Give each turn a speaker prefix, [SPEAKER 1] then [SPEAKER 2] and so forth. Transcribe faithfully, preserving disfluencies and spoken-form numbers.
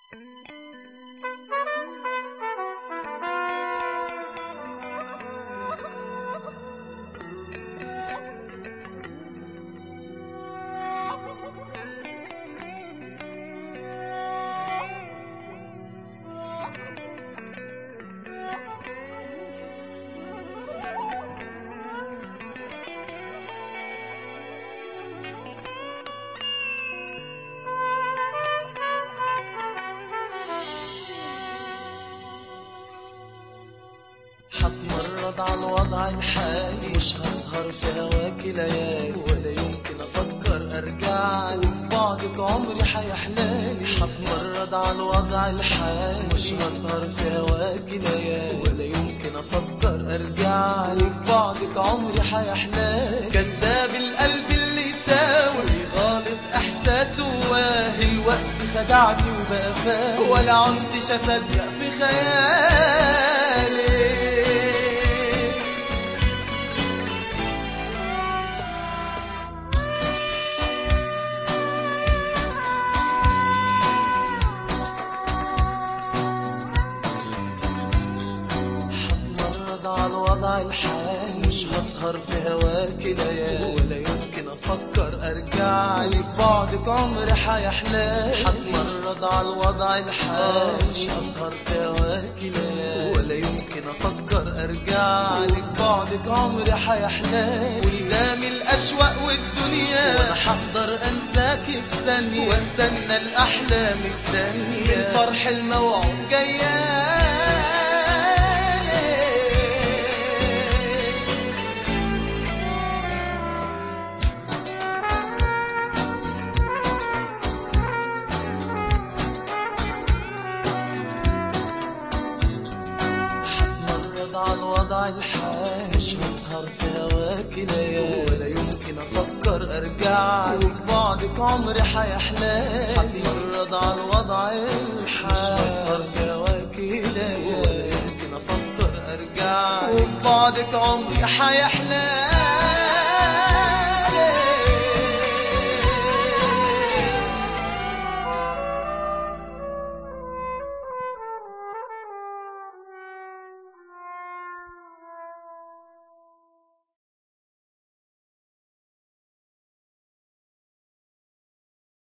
[SPEAKER 1] هتمرد على الوضع الحالي، مش هسهر في هواكي ليالي، ولا يمكن افكر ارجع لي، في بعدك عمري حيحلالي. هتمرد على الوضع الحالي، مش هسهر في هواكي ليالي، ولا يمكن افكر ارجع لي، في بعدك عمري حيحلالي. كداب القلب اللي يساوي غالط احساسه واهي، الوقت خدعتي وبقى فاهم، ولا عدتش اصدق في خيالي. على الوضع الحالي، مش هسهر في هواكي ليالي، ولا يمكن افكر ارجع لي، في بعدك عمري حيحلالي. هتمرد على الوضع الحالي، مش هسهر في هواكي ليالي، ولا يمكن افكر ارجع لي، في بعدك عمري حيحلالي. قدامي الاشواق والدنيا، وانا هقدر انساكي في ثانيه، واستنى الاحلام التانيه، من فرح الموعود جايه. على الوضع الحالي، مش هسهر في هواكي ليالي، ولا يمكن افكر ارجع لي، في بعدك عمري حيحلالي. هتمرد على الوضع الحالي، مش هسهر في هواكي ليالي، ولا يمكن افكر ارجع لي، وفي بعدك عمري حيحلالي.